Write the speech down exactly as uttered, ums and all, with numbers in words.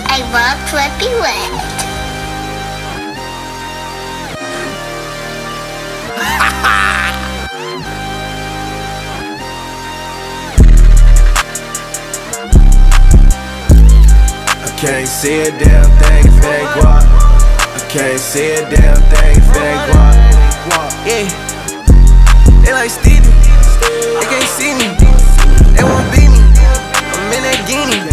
I love Flippy Wet. I can't see a damn thing if it ain't guap. I can't see a damn thing if it ain't guap. Yeah, they like Stevie, they can't see me, they won't beat me. I'm in that guinea.